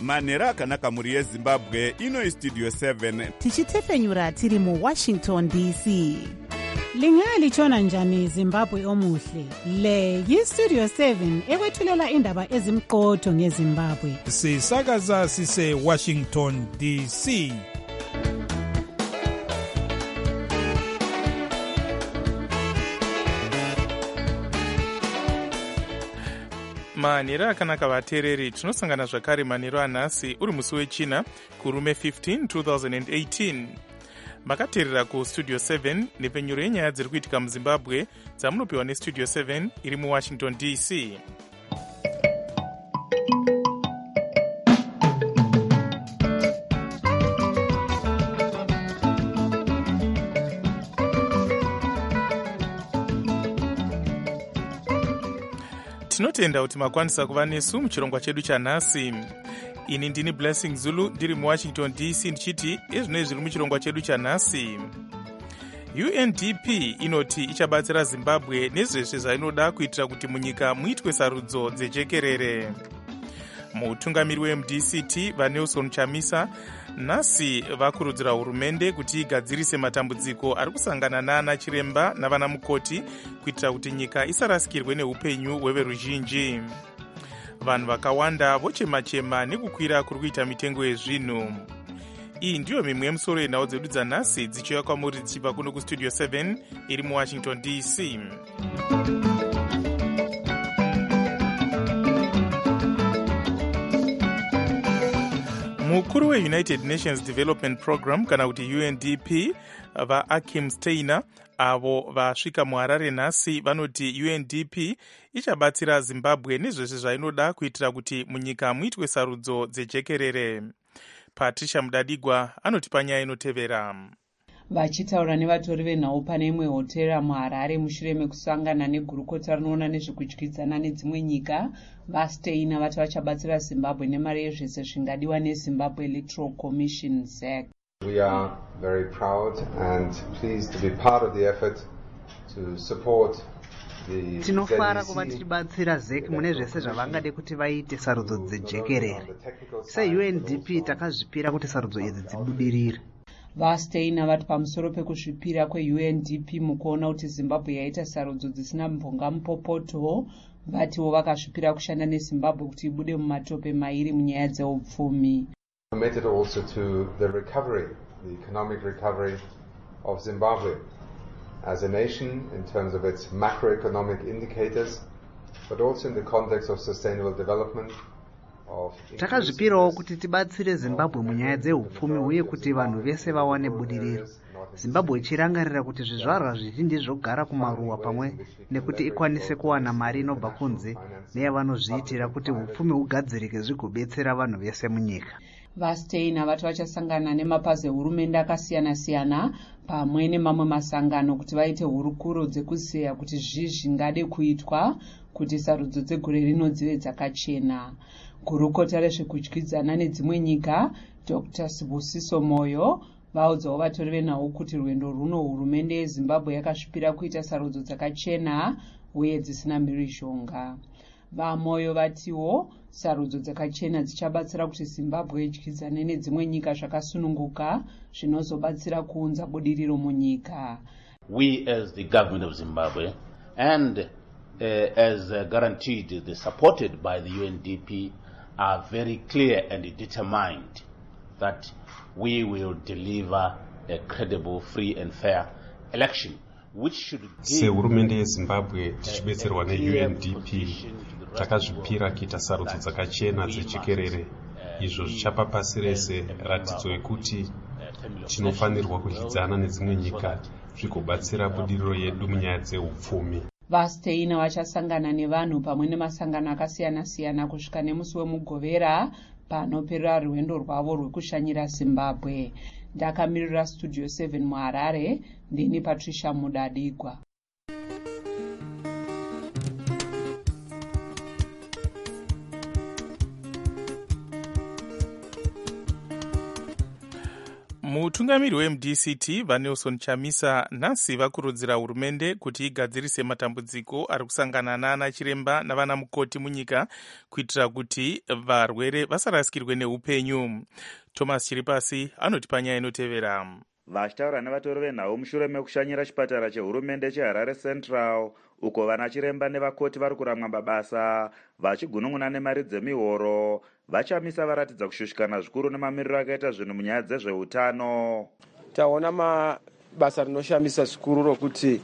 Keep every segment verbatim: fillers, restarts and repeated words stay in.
manhero akanaka mhuri yezimbabwe. Ino istudio seven tichitefenyura tiri muwashington D C. Lingalitshona njani Zimbabwe omuhle? Le yistudio seven ekwethulela indaba ezimqotho ngeZimbabwe. Sisakaza sise Washington D C. manhero akanaka vateereri, tinosangana zvakare manhero anhasi uri musi wechina kurume fifteen two thousand eighteen. makateerera kustudio seven nepenyuro yenyaya dziri kuitika muzimbabwe dzamunopiwa nestudio seven iri muwashington D C. tinotenda kuti makwanisa kuva nesu muchirongwa chedu chanhasi. Ini ndini Blessing Zulu ndiri muwashington D C ndichiti ezvinoi zviri muchirongwa chedu chanhasi. U N D P inoti ichabatsira Zimbabwe nezveshe zvainoda kuitira kuti munyika muitwe sarudzo dzejekerere. Mutungamiri we M D C T vaNelson Chamisa nhasi vakurudzira hurumende kuti igadzirise matambudziko ari kusangana naana chiremba navana mukoti kuitira kuti nyika isarasikirwe neupenyu hweveruzhinji. Vanhu vakawanda vochema-chema nekukwira kuri kuita mitengo yezvinhu. Iyi ndiyo mimwe yemusoro yenhau dzedu dzanhasi dzichiuya kwamuri dzichibva kuno kustudio seven iri muwashington D C. Mukuru weUnited Nations Development Program kana kuti U N D P vaAkim Steiner avo vasvika muHarare nhasi vanoti U N D P ichabatsira Zimbabwe nezvese zvainoda kuitira kuti munyika muitwe sarudzo dzejekerere. Patricia Mudadigwa anoti panyaya inotevera. Vachitaura nevatori venhau pane imwe hotera muHarare mushure mekusangana negurukota rinoona nezvekudyidzana nedzimwe nyika, vaSteiner vati vachabatsira Zimbabwe nemari yezvese zvingadiwa neZimbabwe Electoral Commission Z E C. We are very proud and pleased to be part of the effort to support the tinofara kuva tichibatsira Z E C mune zvese zvavangade kuti vaite sarudzo dzejekerere. Se-U N D P takazvipira kuti sarudzo idzi dzibudirire. VaSteiner vati pamusoro pekuzvipira kwe-U N D P mukuona kuti Zimbabwe yaita sarudzo dzisina mbonga mupopoto, vatiwo vakazvipira kushanda neZimbabwe kuti ibude mumatope mairi munyaya dzeupfumi. Committed also to the recovery, the economic recovery of Zimbabwe as a nation in terms of its macroeconomic indicators, but also in the context of sustainable development. Takazvipirawo kuti tibatsire Zimbabwe munyaya dzeupfumi uye kuti vanhu vese vawane budiriro. Zimbabwe ichirangarira kuti zvizvarwa zvizhinji zvogara kumaruwa pamwe nekuti ikwanise kuwana mari inobva kunze neyavanozviitira kuti upfumi hugadzirike zvigobetsera vanhu vese munyika. VaSteiner vati vachasangana nemapazi ehurumende akasiyana-siyana pamwe nemamwe masangano kuti vaite hurukuro dzekuziya kuti zvii zvingade kuitwa kuti sarudzo dzegore rino dzive dzakachena. Gurukota rezvekudyidzana nedzimwe nyika Doctor Sibusiso Moyo vaudzawo vatori venhau kuti rwendo runo hurumende yeZimbabwe yakasvipira kuita sarudzo dzakachena uye dzisina mhirizhonga. VaMoyo vatiwo sarudzo dzakachena dzichabatsira kuti Zimbabwe idyidzane nedzimwe nyika zvakasununguka zvinozobatsira kuunza budiriro munyika. We as the government of Zimbabwe and uh, as uh, guaranteed the supported by the U N D P are very clear and determined that we will deliver a credible, free and fair election which should give sehurumende yeZimbabwe tichibetserwa ne-U N D P takazvipira kuita sarudzo dzakachena dzejekerere. Izvo zvichapa pasi rese ratidzo yekuti tinofanirwa kudyidzana nedzimwe nyika zvigobatsira budiriro yedu munyaya dzeupfumi. VaSteiner vachasangana nevanhu pamwe nemasangano akasiyana-siyana kusvika nemusi wemugovera panoperera rwendo rwavo rwekushanyira Zimbabwe. Ndakamirira studio seven muHarare, ndini Patricia Mudadigwa. mutungamiri weM D C T vaNelson Chamisa nhasi vakurudzira hurumende kuti igadzirise matambudziko ari kusangana naana chiremba navana mukoti munyika kuitira kuti varwere vasarasikirwe neupenyu. Thomas Chiripasi anotipa nyaya inotevera. Vachitaura nevatori venhau mushure mekushanyira chipatara chehurumende cheHarare Central uko vana chiremba nevakoti vari kuramwa mabasa vachigunun'una nemari dzemihoro, vaChamisa varatidza kushushikana zvikuru nemamiriro akaita zvinhu munyaya dzezveutano. Taona mabasa rinoshamisa zvikuru rokuti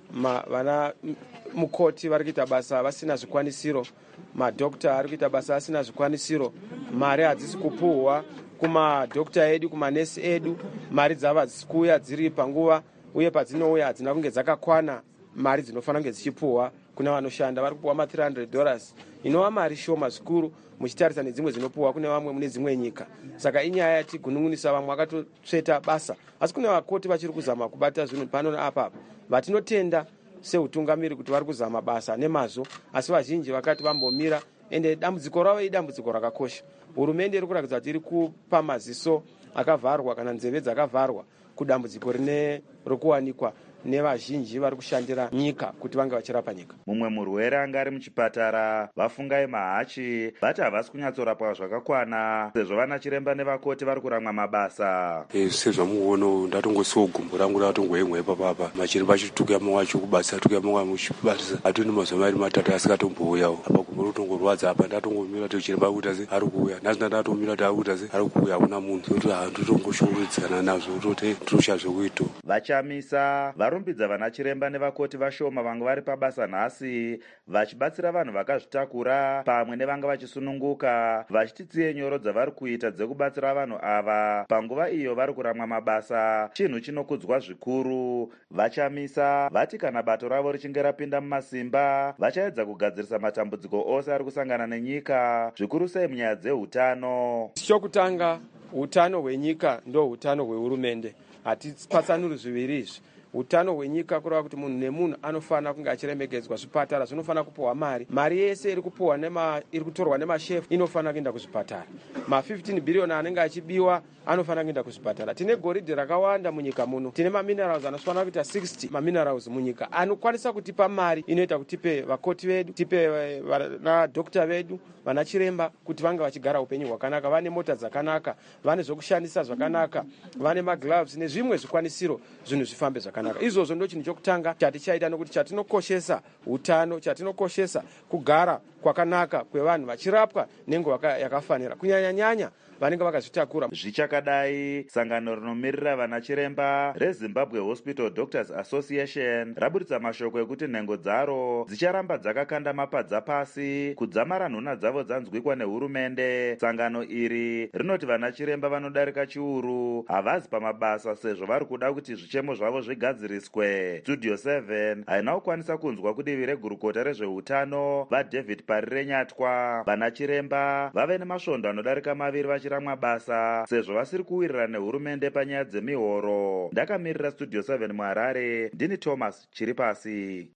vana mukoti vari kuita basa vasina zvikwanisiro, madhokta ari kuita basa asina zvikwanisiro, mari hadzisi kupuhwa kumadhokta edu, kumanesi edu, mari dzava hadzisi kuuya dziri panguva, uye padzinouya hadzina kunge dzakakwana mari dzinofanira kunge dzichipuhwa kuna vanoshanda. Vari kupuhwa ma three hundred dollars inova mari shoma zvikuru muchitarisa nedzimwe dzinopuhwa kune vamwe mune dzimwe nyika. Saka inyaya yatigunun'unisa, vamwe vakatotsveta basa, asi kune vakoti vachiri kuzama kubata zvinhu pano neapapa. Vatinotenda seutungamiri kuti vari kuzama basa nemazvo, asi vazhinji vakati vambomira, ende dambudziko ravo idambudziko rakakosha. Hurumende iri kuratidza kuti iri kupa maziso akavharwa kana nzeve dzakavharwa kudambudziko rine rokuwanikwa nevazhinji vari kushandira nyika kuti vange vachirapa nyika. Mumwe murwere anga ari muchipatara vafungai mahachi vati havasi kunyatsorapwa zvakakwana sezvo vana chiremba nevakoti vari kuramwa mabasa. E, sezvamuono ndatongosiwo gumbo rangu ratongoyemwe papapa machiremba achitukuya mamwe acho kubasa atukuya mamwe muchibatisa atoni mazuva mairi matatu asikatombouyawo apa gumbo rotongorwadza apa ndatongomira kuti chiremba akuita se ari kuuya nazina ndatomira kuti ari kuita se ari kuuya hakuna munhu kuti handotongoshorudzikana nazvo tote tosha zvekuita. VaChamisa varumbidza vana chiremba nevakoti vashoma vanga vari pabasa nhasi vachibatsira vanhu vakazvitakura pamwe nevanga vachisununguka, vachiti tsiye nyoro dzavari kuita dzekubatsira vanhu ava panguva iyo vari kuramwa mabasa chinhu chinokudzwa zvikuru. VaChamisa vati kana bato ravo richinge rapinda mumasimba vachaedza kugadzirisa matambudziko ose ari kusangana nenyika, zvikuru sei munyaya dzeutano. Chokutanga, utano hwenyika ndo utano hwehurumende. Hatipatsanuri zviviri izvi. Utano hwenyika kureva kuti munhu nemunhu anofanira kunge achiremekedzwa. Zvipatara zvinofanira kupuhwa mari, mari yese iri kupuhwa nema iri kutorwa nemashefu inofanira kuenda kuzvipatara. Ma fifteen billion anenge achibiwa anofanira kuenda kuzvipatara. Tine goridhe rakawanda munyika muno, tine maminerals anofanira kuita sixty maminerals munyika anokwanisa kutipa mari inoita kuti tipe vakoti vedu, tipe vana dokta vedu, vana chiremba kuti vange vachigara upenyu hwakanaka, vane mota dzakanaka, vane zvokushandisa zvakanaka, vane magloves nezvimwe zvikwanisiro zvinhu zvifambe zvakanaka. Izvozvo ndo chinhu chokutanga chatichaita, nokuti chatinokoshesa utano, chatinokoshesa kugara kwakanaka kwevanhu vachirapwa nenguva yakafanira, kunyanya nyanya vanenge vakazvitakura. Zvichakadai, sangano rinomirira vana chiremba reZimbabwe Hospital Doctors Association rabuditsa mashoko ekuti nhengo dzaro dzicharamba dzakakanda mapadza pasi kudzamara nhuna dzavo dzanzwikwa nehurumende. Sangano iri rinoti vana chiremba vanodarika chiuru havazi pamabasa sezvo vari kuda kuti zvichemo zvavo zvigadziriswe. Studio seven haina kukwanisa kunzwa kudivi regurukota rezveutano vaDavid Parirenyatwa. Vana chiremba vave nemasvondo anodarika maviri vachiramwa basa sezvo vasiri kuwirirana nehurumende panyaya dzemihoro. Ndakamirira Studio seven muHarare, ndini Thomas Chiripasi.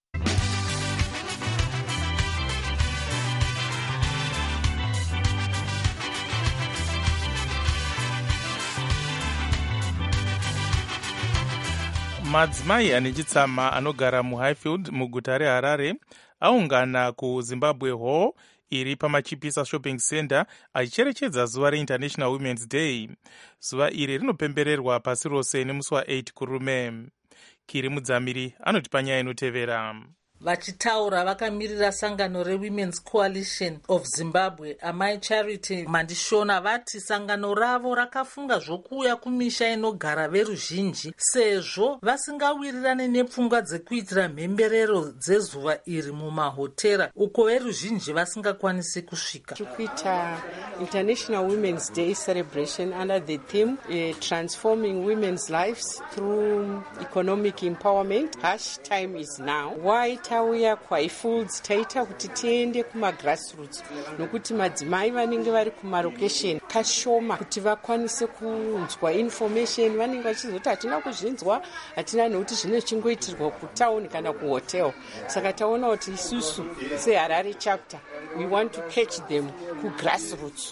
Madzimai ane chitsama anogara muHighfield muguta reHarare aungana kuZimbabwe Hall iri pamachipisa shopping center achicherechedza zuva reInternational Women's Day. Zuva iri rinopembererwa pasi rose nemusi wa8 kurume. Kiri Mudzamiri anotipa nyaya inotevera. Vachitaura vakamirira sangano reWomen's Coalition of Zimbabwe, Amai Charity Mandishona vati sangano ravo rakafunga zvokuuya kumisha inogara veruzhinji sezvo vasingawirirane nepfungwa dzekuitira mhemberero dzezuva iri mumahotera uko veruzhinji vasingakwanisi kusvika. Kuita International Women's Day celebration under the theme uh, Transforming Women's Lives Through Economic Empowerment. Hash time is now. Why tauya kwaifoods taita kuti tiende kuma grassroots nokuti madzimai vanenge vari kuma location kashoma kuti vakwanise kunzwa information, vanenge vachizoti hatina kuzvinzwa, hatina nokuti zvine chingoitirwa kutauni kana kuhotel. Saka taona kuti isusu seHarare chapter we want to catch them ku grassroots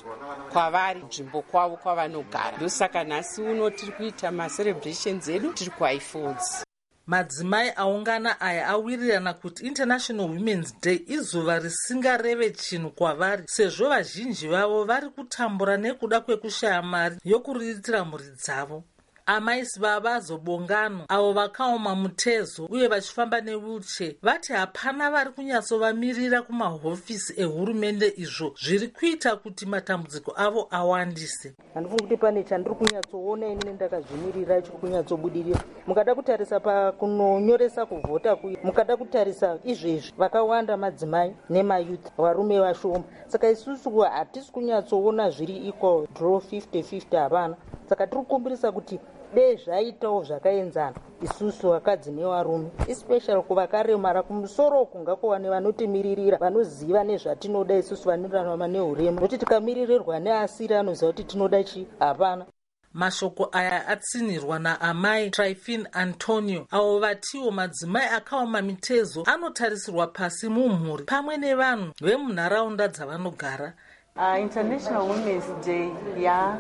kwavari nzvimbo kwavo kwavanogara. Ndosaka nhasi uno tiri kuita macelebrations edu tiri kuIfolds. Madzimai aungana aya awirirana kuti International Women's Day izuva risingareve chinhu kwavari, sezvo vazhinji vavo vari kutambura nekuda kwekushaya mari yokuriritira mhuri dzavo. Amaisi vavazobongano avo vakaoma mutezo uye vachifamba newheelchair vati hapana vari kunyatsovamirira kumahofisi ehurumende, izvo zviri kuita kuti matambudziko avo awandise. Handifungi kuti pane chandiri kunyatsoona inini ndakazvimirira chiri kunyatsobudirira. Mukada kutarisa pakunonyoresa kuvhota kuyi, mukada kutarisa izvezvi vakawanda madzimai nemayouth, varume vashoma. Saka isusu hatisi kunyatsoona zviri equal draw fifty fifty, hapana. Saka tiri kukumbirisa kuti dei zvaitawo zvakaenzana isusu vakadzi nevarume, especially kuvakaremara kumusoro uku ngakuva nevanotimiririra vanoziva nezvatinoda isusu vanorarama neurema, nokuti tikamiririrwa neasiri anoziva kuti tinoda chi, hapana. Mashoko aya atsinirwa naamai Tryphine Antonio, avo vatiwo madzimai akaoma mitezo anotarisirwa pasi mumhuri pamwe nevanhu vemunharaunda dzavanogara. Uh, International Women's Day ya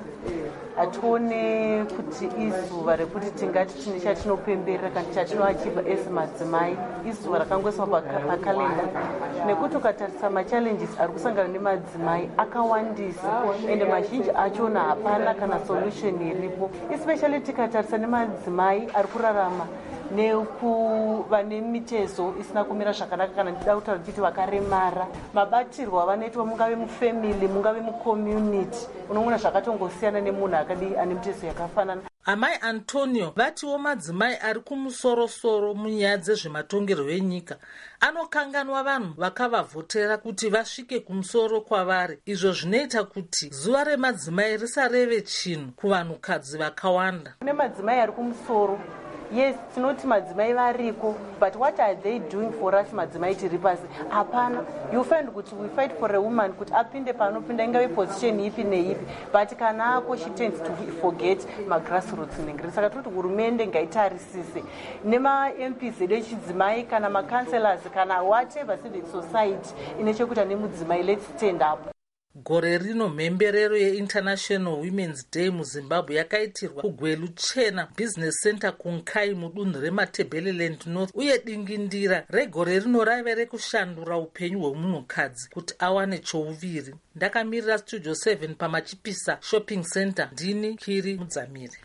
atione kuti izuva rekuti tingati tine chatinopemberera kana chatinoachiva ese madzimai, izuva rakangoiswa pakalenda, nekuti ukatarisa machallenges ari kusangana nemadzimai akawandisa ende mazhinji achona hapana kana solution iripo, especially tikatarisa nemadzimai ari kurarama nekuva nemitezo isina kumira zvakanaka kana ndida kutaura kuti vakaremara. Mabatirwo avanoitwa mungave mufamily mungave mucommunity, unoona zvakatongosiyana nemunhu akadi ane mitezo yakafanana. Amai Antonio vatiwo madzimai ari kumusorosoro munyaya dzezvematongerwo enyika anokanganwa vanhu vakavavhotera kuti vasvike kumusoro kwavari, izvo zvinoita kuti zuva remadzimai risareve chinhu kuvanhukadzi vakawanda. Kune madzimai ari kumusoro, yes, tinoti madzimai variko, but what are they doing for us madzimai tiri pasi? Hapana. You find kuti we fight for a woman kuti apinde panopinda ingave position ipi neipi, but kana ako she tends to forget ma grassroots nengiri. Saka kuti hurumende ngaitarisise nema M Ps edu echidzimai kana ma councillors kana whatever civic society ine chekuita nemudzimai, let's stand up. Gore rino mhemberero yeInternational Women's Day muZimbabwe yakaitirwa kuGwelu Chena Business Center kunkai mudunhu reMatabeleland North, uye dingindira regore rino raive rekushandura upenyu hwemunhukadzi kuti awane chouviri. Ndakamirira Studio seven paMachipisa Shopping Center, ndini Kiri Mudzamiri.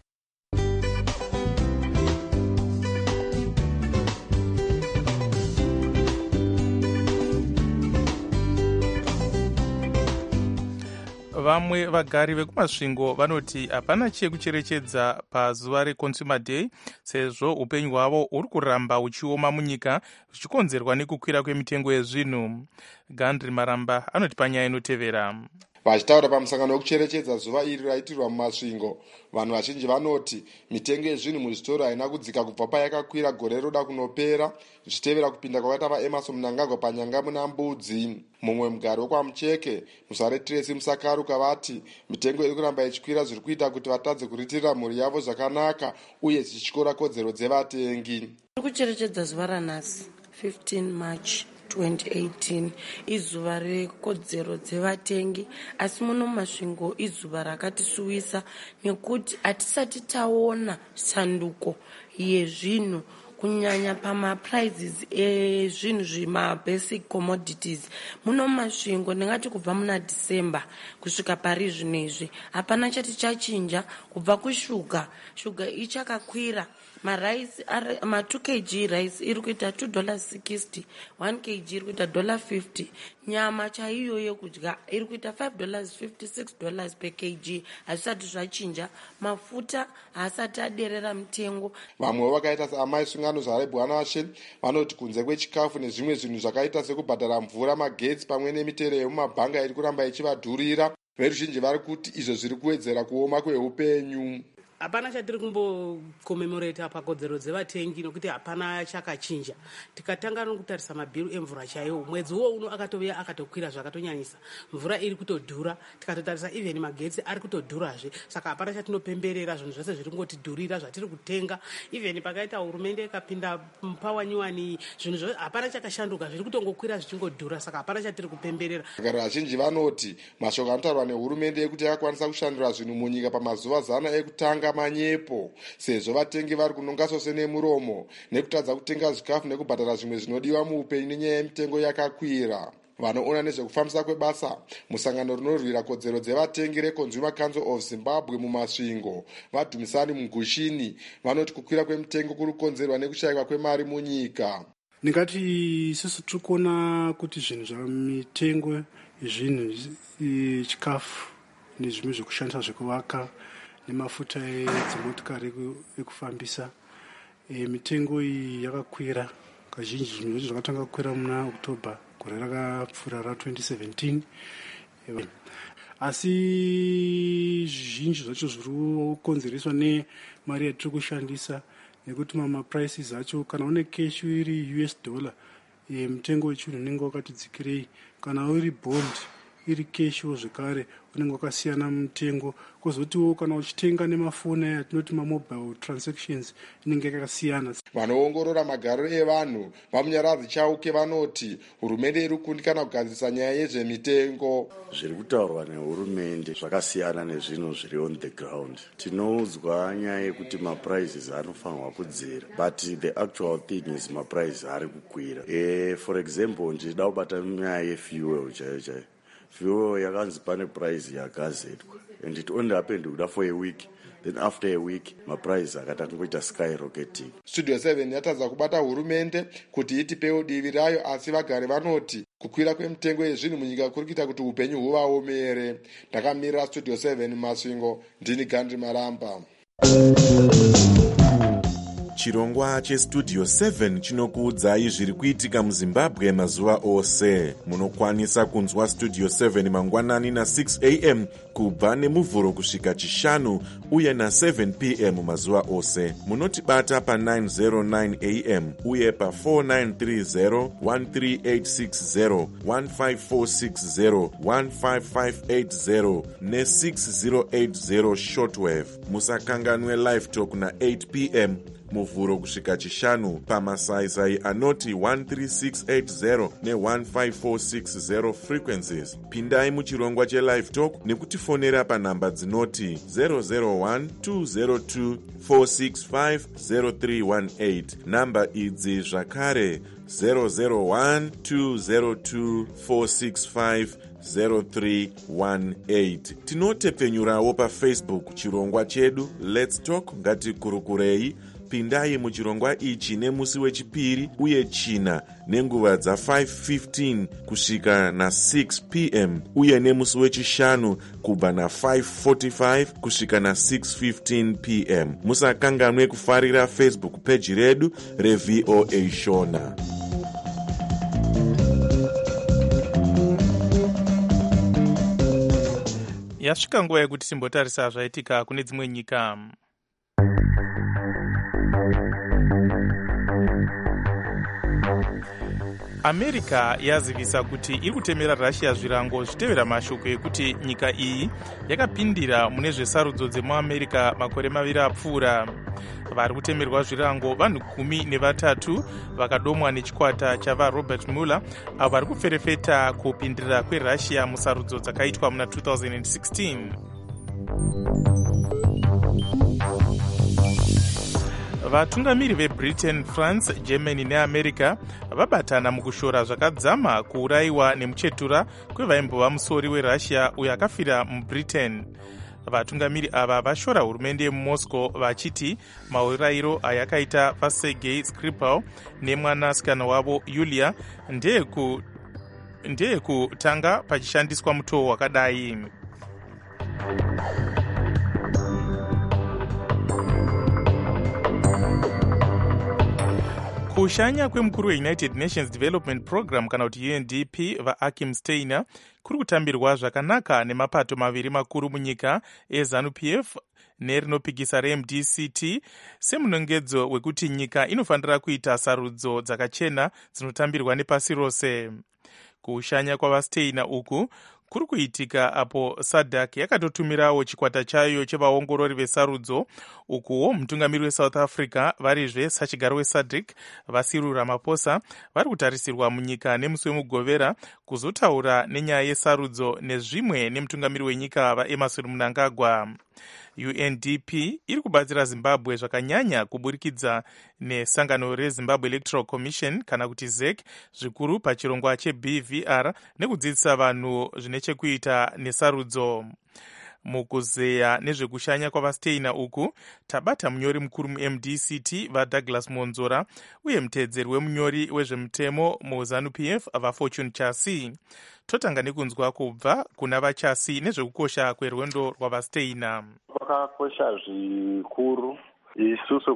Vamwe vagari vekumasvingo vanoti hapana chekucherechedza pazuva reConsumer Day sezvo upenyu hwavo uri kuramba uchioma munyika zvichikonzerwa nekukwira kwemitengo yezvinhu. Gandri Maramba anoti panyaya inotevera. Vachitaura pamusangano wekucherechedza zuva iri raitirwa mumasvingo, vanhu vazhinji vanoti mitengo yezvinhu muzvitoro haina kudzika kubva payakakwira gore roda kunopera, zvichitevera kupinda kwakaita vaEmerson Mnangagwa panyanga muna mbudzi. Mumwe mugari wekwaMucheke, Musare Tracy Musakaruka, vati mitengo iri kuramba ichikwira zviri kuita kuti vatadze kuriritira mhuri yavo zvakanaka uye zvichikora kodzero dzevatengi. Tiri kucherechedza zuva ranhasi fifteen March twenty eighteen izuva rekodzero dzevatengi, asi muno mumasvingo izuva rakatisuwisa nekuti hatisati taona sanduko yezvinhu kunyanya pamaprizes ezvinhu zvimabasic commodities muno mumasvingo. Ndingati kubva muna December kusvika pari zvinezvi hapana chati chachinja. Kubva kushuga, shuga ichakakwira, maraisi ma two kilograms rice iri kuita two dollars sixty, one kilogram iri kuita one dollar fifty, nyama chaiyo yekudya iri kuita five dollars fifty, six dollars per kg. Hazvisati zvachinja, mafuta haasati aderera mutengo. Vamwe vakaita saamai Sungano Zarebwana Washe vanoti kunze kwechikafu nezvimwe zvinhu zvakaita sekubhadhara mvura, magetsi pamwe nemitero yemumabhanga iri kuramba ichivadhurira, veruzhinji vari kuti izvo zviri kuwedzera kuoma kweupenyu. hapana chatiri kumbocommemorata pakodzero dzevatengi nokuti hapana chakachinja. Tikatanga nokutarisa mabhiru emvura chaiwo, mwedzi uwo uno akatovira akatokwira zvakatonyanyisa, mvura iri kutodhura, tikatotarisa even magetsi ari kutodhurazve. Saka hapana chatinopemberera, zvinhu zvose zviri kungotidhurira zvatiri kutenga. Even pakaita hurumende ikapinda pawanyuwani, zvinhu zvose hapana chakashanduka, zviri kutongokwira zvichingodhura. Saka hapana chatiri kupemberera. Garo vazhinji vanoti mashoko anotaurwa nehurumende ekuti yakakwanisa kushandura zvinhu munyika pamazuva zana ekutanga manyepo, sezvo vatengi vari kunonga sose nemuromo nekutadza kutenga zvikafu nekubhadhara zvimwe zvinodiwa muupenyu nenyaya yemitengo yakakwira. Vanoona nezvekufambisa kwebasa musangano rinorwira kodzero dzevatengi reConsumer Council of Zimbabwe mumasvingo, vadhumisani mugushini, vanoti kukwira kwemitengo kuri kukonzerwa nekushayikwa kwemari munyika. Ndingati isusu tiri kuona kuti zvinhu zvamitengo, zvinhu chikafu nezvimwe zvekushandisa zvekuvaka nemafuta edzimotokari ekufambisa, mitengo iyi yakakwira kazhinji. Zvinhu zvacho zvakatanga kukwira muna October gore rakapfuura ra twenty seventeen, asi zvizhinji zvacho zviri kukonzereswa nemari yatiri kushandisa, nekuti mamaprices acho kana une cash iri U S dollar, mitengo wechinhu unenge wakati dzikirei. Kana uri bond iri cashiwo zvekare unenge wakasiyana mutengo. Kwozotiwo kana uchitenga nemafoni aya tinoti mamobile transactions inenge yakasiyana. Vanoongorora magariro evanhu vamunyaradzi chauke vanoti hurumende iri kukundikana kugadzirisa nyaya yezvemitengo. Zviri kutaurwa nehurumende zvakasiyana nezvinhu zviri on the ground. Tinoudzwa nyaya yekuti maprices anofanirwa kudzira, but the actual thing is maprices ari kukwira. Eh, for example, ndida kubata nyaya yefuel chaiyo chaiyo. Fuel yakanzi pane price yakazetwa, and it only happened kuda for a week. Then after a week, my price akatanga kuita skyrocketing. Studio seven yatadza kubata hurumende kuti itipewo divi rayo, asi vagari vanoti kukwira kwemitengo yezvinhu munyika kuri kuita kuti upenyu huvaomere. Ndakamirira Studio seven Masvingo, ndini Gandhi Maramba. Chirongwa chestudio seven chinokuudzai zviri kuitika muZimbabwe mazuva ose. Munokwanisa kunzwa Studio seven mangwanani na six a m kubva nemuvhuro kusvika chishanu uye na seven p m mazuva ose. Munotibata pa nine oh nine a m uye pa four nine three zero, one three eight six zero, one five four six zero, one five five eight zero ne six zero eight zero shortwave. Musakanganwe live talk na eight p m muvhuro kusvika chishanu pamasaisai anoti one three six eight zero ne one five four six zero frequencies. Pindai muchirongwa chelive talk nekutifonera panhamba dzinoti zero zero one two zero two four six five zero three one eight. Namba idzi zvakare zero zero one two zero two four six five zero three one eight. Tinotepfenyurawo pafacebook chirongwa chedu Let's Talk ngatikurukurei. Pindai muchirongwa ichi nemusi wechipiri uye china nenguva dza five fifteen kusvika na six p m uye nemusi wechishanu kubva na five forty-five kusvika na six fifteen p m. Musakanganwe kufarira Facebook page redu reV O A Shona. Yasvika nguva yekuti timbotarisa zvaitika kune dzimwe nyika. America yazivisa kuti iri kutemera Russia zvirango zvitevera mashoko ekuti nyika iyi yakapindira mune zvesarudzo dzemuAmerica makore maviri apfuura. Vari kutemerwa zvirango vanhu gumi nevatatu vakadomwa nechikwata chava Robert Mueller, avo vari kuferefeta kupindirira kweRussia musarudzo dzakaitwa muna two thousand sixteen. Vatungamiri veBritain, France, Germany neAmerica vabatana mukushora zvakadzama kuurayiwa nemuchetura kwevaimbova musori weRussia uyo akafira muBritain. Vatungamiri ava vashora hurumende yemuMoscow vachiti maurayiro ayakaita paSergei Skripal nemwanasikana wavo Yulia ndeyekutanga pachishandiswa mutoo wakadai. kushanya kwemukuru weunited nations development program kana kuti U N D P vaakim steiner kuri kutambirwa zvakanaka nemapato maviri makuru munyika eZANU-P F nerinopikisa reM D C T semunongedzo wekuti nyika inofanira kuita sarudzo dzakachena dzinotambirwa nepasi rose. Kushanya kwavasteiner uku kuri kuitika apo SADC yakatotumirawo chikwata chayo chevaongorori vesarudzo, ukuwo mutungamiri weSouth Africa varizve sachigaro weSADC vaCyril Ramaphosa vari kutarisirwa munyika nemusi wemugovera kuzotaura nenyaya yesarudzo nezvimwe nemutungamiri wenyika vaEmmerson Mnangagwa. U N D P iri kubatsira Zimbabwe zvakanyanya kuburikidza nesangano reZimbabwe Electoral Commission kana kuti Z E C zvikuru pachirongwa cheB V R nekudzidzisa vanhu zvine chekuita nesarudzo. Mukuzeya nezvekushanya kwavasteiner uku tabata munyori mukuru muM D C T vaDouglas Monzora uye mutedzeri wemunyori wezvemutemo muZANU-P F vaFortune Chasi. Totanga nekunzwa kubva kuna vaChasi nezvekukosha kwerwendo rwavasteiner. Kwakakosha zvikuru isusu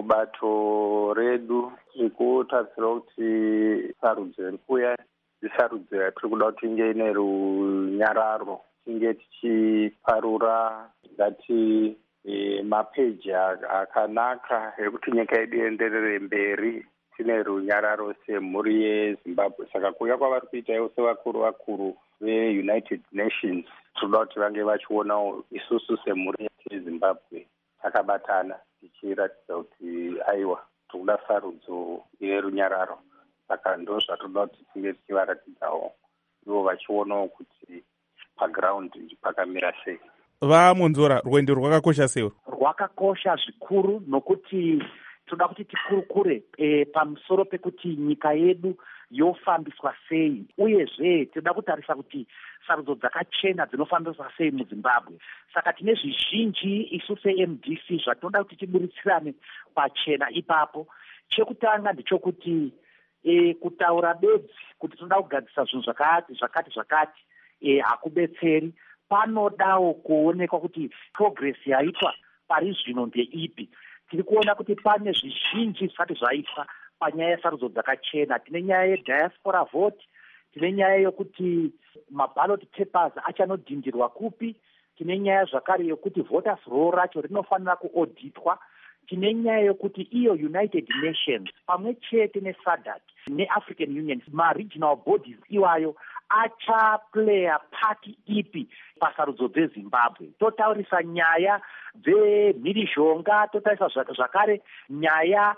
kubato redu zvikutarisira kuti sarudzo iri kuuya isarudzo yatiri kuda kuti inge ine runyararo, tinge tichiparura ngati e, mapeji akanaka ekuti nyika yedu ienderere mberi tine runyararo semhuri yeZimbabwe. Saka kuuya kwavari kuita ivo sevakuru vakuru veUnited Nations tinoda kuti vange vachionawo isusu semhuri yeZimbabwe takabatana tichiratidza kuti aiwa tikuda sarudzo ine runyararo. Saka ndo zvatoda kuti tinge tichivaratidzawo ivo vachionawo kuti paground pakamira sei. VaMonzora, rwendo rwakakosha sei? Rwakakosha zvikuru nokuti toda kuti tikurukure e, pamusoro pekuti nyika yedu yofambiswa sei, uyezve toda kutarisa kuti sarudzo dzakachena dzinofambiswa sei muZimbabwe. Saka tine zvizhinji isu seM D C zvatinoda kuti tiburitsirane pachena ipapo. Chekutanga ndechokuti e, kutaura bedzi kuti toda kugadzisa zvinhu zvakati zvakati zvakati e, hakubetseri. Panodawo kuonekwa kuti progress yaitwa pari zvino ndeipi. Tiri kuona kuti pane zvizhinji zvisati zvaitwa panyaya yesarudzo dzakachena. Tine nyaya yediaspora vote, tine nyaya yokuti maballot papers achanodhindirwa kupi, tine nyaya zvakare yokuti voters roll racho rinofanira kuauditwa, tine nyaya yokuti iyo United Nations pamwe chete neSADC neAfrican Union ma-regional bodies iwayo achaplaya part ipi pasarudzo dzeZimbabwe. Totaurisa nyaya dzemhirizhonga, totaurisa zvakare nyaya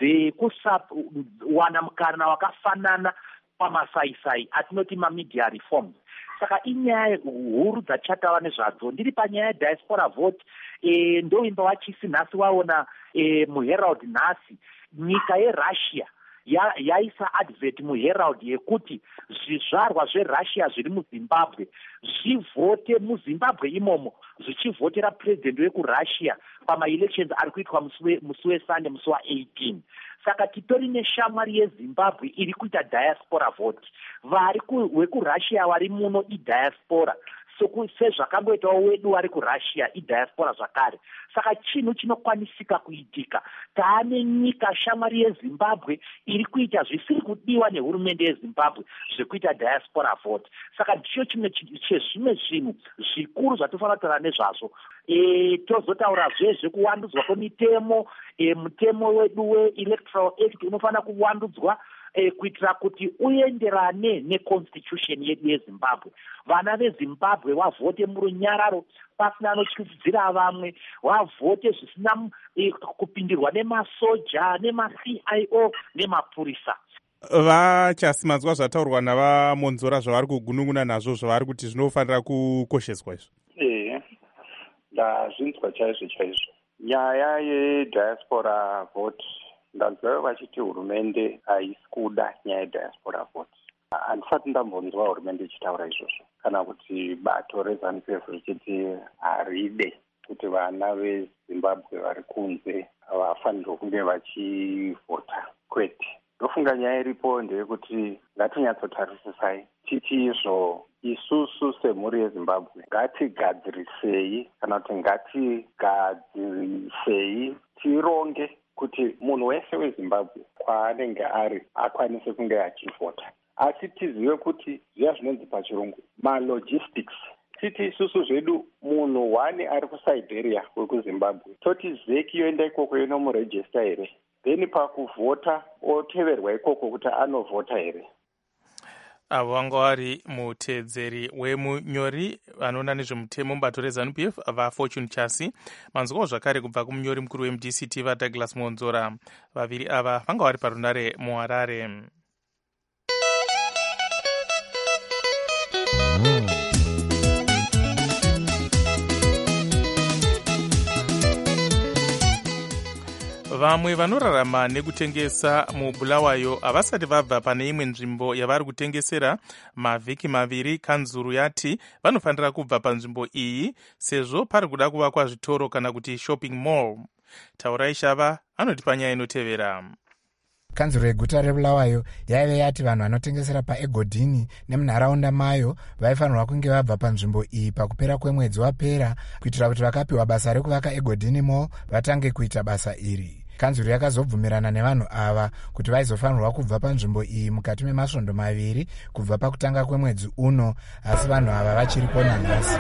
dzekusawana mukana wakafanana pamasaisai atinoti mamedia reforms. Saka inyaya huru dzatichataura nezvadzo. Ndiri panyaya yediaspora vote, e, ndoimba wachisi nhasi waona e, muHerald nhasi nyika yeRussia ya, yaisa advert muHerald yekuti zvizvarwa zveRussia zviri muZimbabwe zvivhote muZimbabwe imomo zvichivhotera president wekuRussia pamaelections ari kuitwa musi weSunday musi wa-eighteen. Saka titori neshamwari yeZimbabwe iri kuita diaspora vote. Vari wekuRussia vari muno idiaspora, sezvakangoitawo wedu wari kuRussia idiaspora zvakare. Saka chinhu chinokwanisika kuitika. Taane nyika shamwari yeZimbabwe iri kuita zvisiri kudiwa nehurumende yeZimbabwe zvekuita diaspora vote. Saka ndicho chimwe chezvimwe zvinhu zvikuru zvatofanira kutaura nezvazvo. E, tozotaurazve zvekuwandudzwa kwemitemo, e, mutemo wedu weElectoral Act unofanira kuwandudzwa E, kuitira kuti uenderane neconstitution yedu yeZimbabwe. Vana veZimbabwe vavhote murunyararo pasina anotyisidzira vamwe, vavhote zvisina e, kupindirwa nemasoja nemaC I O nemapurisa. VaChasi, manzwa zvataurwa navaMonzora zvavari kugunun'una nazvo zvavari kuti zvinofanira kukosheswa izvo? Ehe, ndazvinzwa chaizvo chaizvo. Nyaya yediaspora vote ndanzwa vachiti hurumende haisi kuda nyaya yediaspora vote. Handisati ndambonzwa hurumende ichitaura izvozvo, kana kuti bato reZANU-P F richiti haride kuti vana veZimbabwe vari kunze vafanirwa kunge vachivhota. Kwete, ndofunga nyaya iripo ndeyekuti ngatinyatsotarisisai titi izvo isusu semhuri yeZimbabwe ngatigadzirisei kana kuti ngatigadzirisei tironge kuti munhu wese wezimbabwe kwaanenge ari akwanise kunge achivhota, asi tizive kuti zviya zvinonzi pachirungu malogistics. Titi isusu zvedu munhu wani ari kusiberia wekuzimbabwe toti zeki yoenda ikoko inomurejista here, then pakuvhota oteverwa ikoko kuti anovhota here. avo vanga vari muteedzeri wemunyori vanoona nezvemutemo mubato reZANU P F vaFortune Chasi, manzwawo zvakare kubva kumunyori mukuru weM D C T vaDouglas Monzora. Vaviri ava vanga vari parunare muHarare. Vamwe vanorarama nekutengesa muBulawayo havasati vabva pane imwe nzvimbo yavari kutengesera mavhiki maviri. Kanzuru yati vanofanira kubva panzvimbo iyi sezvo pari kuda kuvakwa zvitoro kana kuti shopping mall. Taurai Shava anoti panyaya inotevera. Kanzuro yeguta reBulawayo yaive yati vanhu vanotengesera paEgodhini nemunharaunda mayo vaifanirwa kunge vabva panzvimbo iyi pakupera kwemwedzi wapera kuitira kuti vakapiwa basa rekuvaka Egodhini Mall vatange kuita basa iri. Kanzuro yakazobvumirana nevanhu ava kuti vaizofanirwa kubva panzvimbo iyi mukati memasvondo maviri kubva pakutanga kwemwedzi uno, asi vanhu ava vachiripo nanhasi.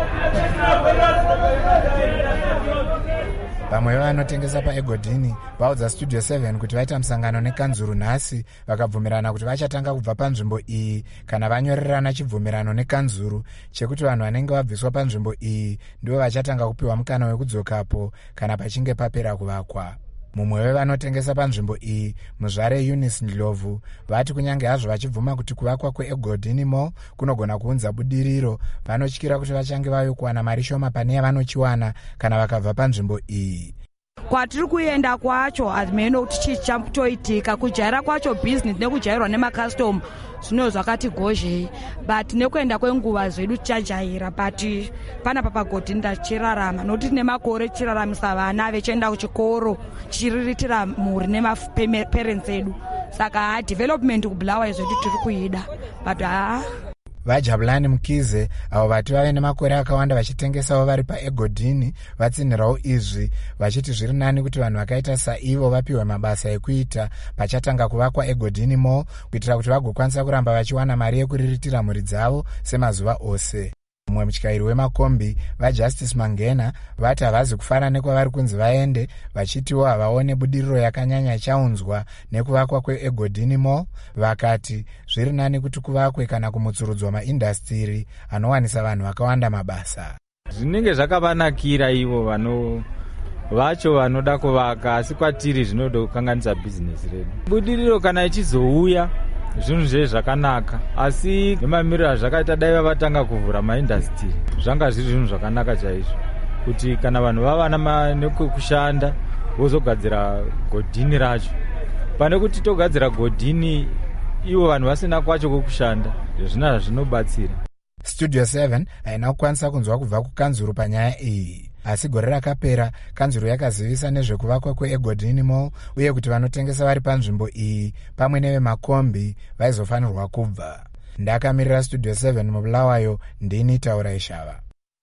Vamwe vanotengesa paEgodhini vaudza Studio seven kuti vaita musangano nekanzuru nhasi vakabvumirana kuti vachatanga kubva panzvimbo iyi kana vanyorerana chibvumirano nekanzuru chekuti vanhu vanenge vabviswa panzvimbo iyi ndivo vachatanga kupiwa mukana wekudzokapo kana pachinge papera kuvakwa. Mumwe wevanotengesa panzvimbo iyi, muzvare Eunice Ndlovu, vati kunyange hazvo vachibvuma kuti kuvakwa kweEgodhini Mall kunogona kuunza budiriro, vanotyira kuti vachange vave kuwana mari shoma pane yavanochiwana kana vakabva panzvimbo iyi. Kwatiri kuenda kwacho hazimene kuti chii chambotoitika, kujaira kwacho business nekujairwa nemakastoma zvino zvakati gozhei, but nekuenda kwenguva zvedu tichajaira, but panapa paGodhini ndachirarama nokuti tine makore tichiraramisa vana vechienda kuchikoro tichiriritira mhuri nemaparents edu, saka development kuBulawayo zvedu tiri kuida, but haa vaJabulani Mukize avo vati vave nemakore akawanda vachitengesawo vari paEgodhini vatsinhirawo izvi vachiti zviri nani kuti vanhu vakaita saivo vapiwe mabasa ekuita pachatanga kuvakwa Egodhini Mall kuitira kuti vagokwanisa kuramba vachiwana mari yekuriritira mhuri dzavo semazuva ose. Mumwe mutyairi wemakombi vaJustice Mangena vati havazi kufara nekwavari kunzi vaende, vachitiwo havaone budiriro yakanyanya ichaunzwa nekuvakwa kweEgodhini Mall. Vakati zviri nani kuti kuvakwe kana kumutsurudzwa maindastiri anowanisa vanhu vakawanda mabasa. Zvinenge zvakavanakira ivo vano vacho vanoda kuvaka, asi kwatiri zvinoda kukanganisa bhizinesi redu. Budiriro kana ichizouya zvinhu zve zvakanaka, asi nemamiriro azvakaita dai vavatanga kuvhura maindastiri zvanga zviri zvinhu zvakanaka chaizvo, kuti kana vanhu vava nekushanda vozogadzira Godhini racho pane kuti togadzira Godhini ivo vanhu vasina kwacho kwekushanda, zvina zvinobatsira. Studio seven haina kukwanisa kunzwa kubva kukanzuru panyaya iyi, asi gore rakapera kanzuru yakazivisa nezvekuvakwa kweEgodhini Mall uye kuti vanotengesa vari panzvimbo iyi pamwe nevemakombi vaizofanirwa kubva. Ndakamirira Studio seven muBulawayo, ndini Taurai Shava.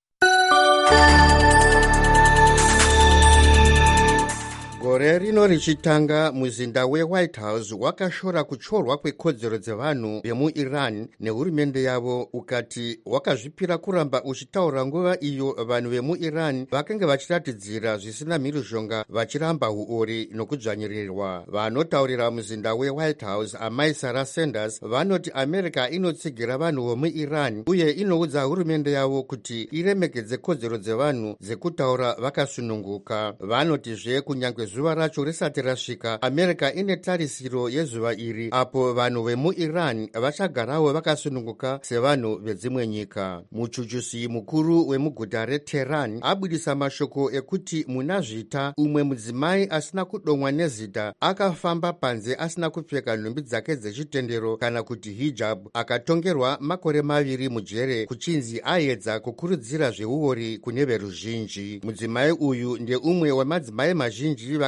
Gore rino richitanga, muzinda weWhite House wakashora kuchorwa kwekodzero dzevanhu vemuIran nehurumende yavo, ukati wakazvipira kuramba uchitaura nguva iyo vanhu vemuIran vakanga vachiratidzira zvisina mhirizhonga vachiramba huori nokudzvanyirirwa. Vanotaurira muzinda weWhite House, amai Sarah Sanders, vanoti America inotsigira vanhu vemuIran uye inoudza hurumende yavo kuti iremekedze kodzero dzevanhu dzekutaura vakasununguka. Vanotizve kunyange zuva racho risati rasvika, America ine tarisiro yezuva iri apo vanhu vemuIran vachagarawo vakasununguka sevanhu vedzimwe nyika. Muchuchusi mukuru wemuguta reTehran abudisa mashoko ekuti muna zvita umwe mudzimai asina kudomwa nezita akafamba panze asina kupfeka nhumbi dzake dzechitendero kana kuti hijab akatongerwa makore maviri mujere kuchinzi aedza kukurudzira zveuori kune veruzhinji. Mudzimai uyu ndeumwe wemadzimai mazhinji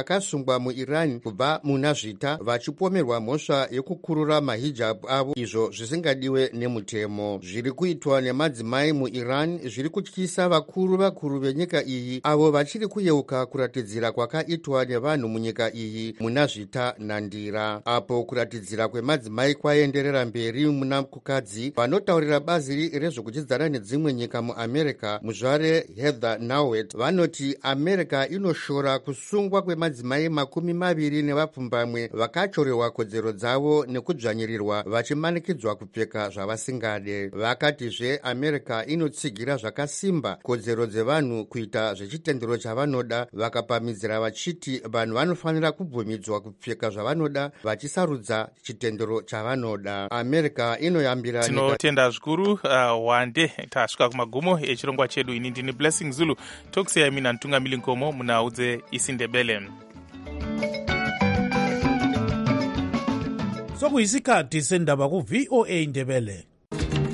vakasungwa muiran kubva muna zvita vachipomerwa mhosva yekukurura mahijab avo, izvo zvisingadiwe nemutemo. Zviri kuitwa nemadzimai muiran zviri kutyisa vakuru vakuru venyika iyi, avo vachiri kuyeuka kuratidzira kwakaitwa nevanhu munyika iyi muna zvita nandira. Apo kuratidzira kwemadzimai kwaenderera mberi muna kukadzi, vanotaurira bazi rezvokudyidzana nedzimwe nyika muamerica, muzvare Heather Nauert, vanoti America inoshora kusungwa kwemadzimai makumi maviri nevapfumbamwe vakachorewa kodzero dzavo nekudzvanyirirwa vachimanikidzwa kupfeka zvavasingade. Vakatizve America inotsigira zvakasimba kodzero dzevanhu kuita zvechitendero chavanoda, vakapamidzira vachiti vanhu vanofanira kubvumidzwa kupfeka zvavanoda vachisarudza chitendero chavanoda. America inoyambira tinotenda zvikuru uh, wande tasvika kumagumo echirongwa chedu. Ini ndini Blessing Zulu, tokusiyai mina Ntungamili Nkomo munhau dzeIsiNdebele. Sokuyisikhathi sendaba ku V O A Ndebele.